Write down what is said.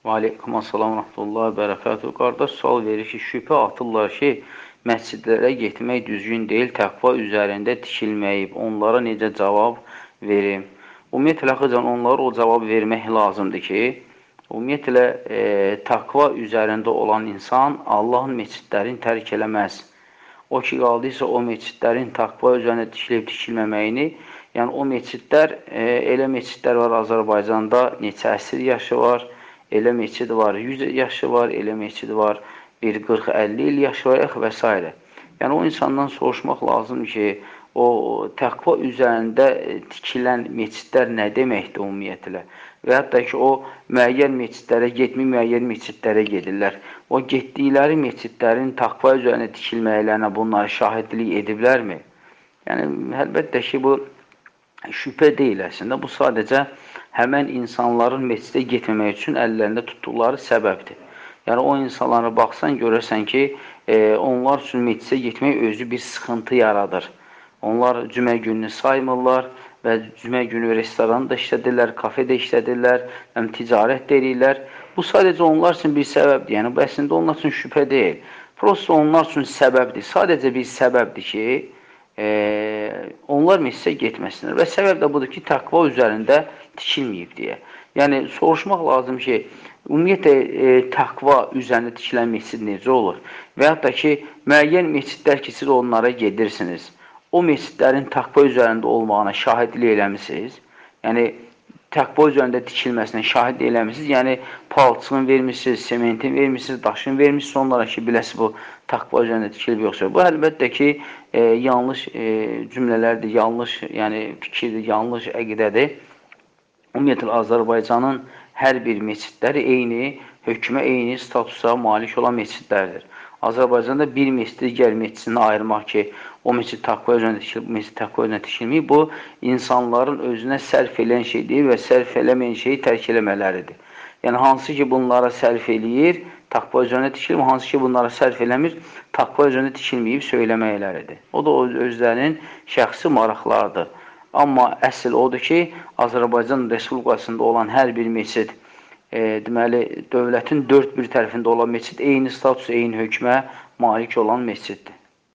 Və aleykum assalam, rahmetullahi, bərəkatuhu. Qardaş sual verir ki, şübhə atırlar ki, məscidlərə getmək düzgün deyil, təqva üzərində tikilməyib. Onlara necə cavab verim? Ümumiyyətlə, xıcan onlara o cavab vermək lazımdır ki, ümumiyyətlə, təqva üzərində olan insan Allahın məscidlərini tərk eləməz. O ki, qaldıysa o məscidlərin təqva üzərində tikilib tikilməməyini, yəni o məscidlər, elə məscidlər var Azərbaycanda, neçə əsr yaşı var, elə məscid var 100 yaşı var, elə məscid var bir 40-50 il yaşı var və s. Yəni o insandan soruşmaq lazım ki, o təqva üzərində tikilən məscidlər nə deməkdir ümumiyyətlə? Və hətta ki, o müəyyən məscidlərə getmir, müəyyən məscidlərə gedirlər. O getdikləri məscidlərin təqva üzərində tikilməklərinə bunları şahidlik ediblərmi? Yəni, əlbəttə ki, bu şübhə deyil əslində. Bu sadəcə həmən insanların məscidə getməmək üçün əllərində tutduqları səbəbdir. Yəni, o insanlara baxsan, görərsən ki, onlar üçün məscidə getmək özü bir sıxıntı yaradır. Onlar cümə gününü saymırlar və cümə günü restoranda işlədirlər, kafedə işlədirlər, ticarət deyirlər. Bu sadəcə onlar üçün bir səbəbdir. Yəni, bu əslində onlar üçün şübhə deyil. Prosta onlar üçün səbəbdir. Sadəcə bir səbəbdir ki, onlar məscidə getməsinlər. Və səbəb də budur ki, təqva üzərində tikilməyib deyə. Yəni, soruşmaq lazım ki, ümumiyyətlə, təqva üzərində tikilən məscid necə olur? Və hətta ki, müəyyən məscidlər ki, siz onlara gedirsiniz. O məscidlərin təqva üzərində olmağına şahidlik eləmişsiniz. Yəni, təqva üzərində tikilməsinə şahidlik eləmişsiniz. Yəni, palçığın vermişsiniz, sementin vermişsiniz, daşın vermişsiniz onlara ki, biləsiz bu təqva üzərində tikilib yoxsa. Bu, əlbəttə ki, yanlış cümlələrdir, yanlış fikirdir, yanlış əqidədir. Ümumiyyətlə, Azərbaycanın hər bir məscidləri eyni, hökmə eyni statusa malik olan məscidlərdir. Azərbaycanda bir məscidi digər məscidini ayırmaq ki, o məscid təqva üzərində tikilməyib, bu, insanların özünə sərf eləyən şey deyil və sərf eləməyən şeyi tərk eləmələridir. Yəni, hansı ki, bunlara sərf eləyir, təqva üzərində tikilmir, hansı ki, bunlara sərf eləmir, təqva üzərində tikilməyib söyləməkləridir. O da özlərinin şəxsi maraqlardır. Amma əsl odur ki, Azərbaycan Respublikasında olan hər bir məscid, deməli, dövlətin dörd bir tərəfində olan məscid eyni status, eyni hökmə malik olan məsciddir.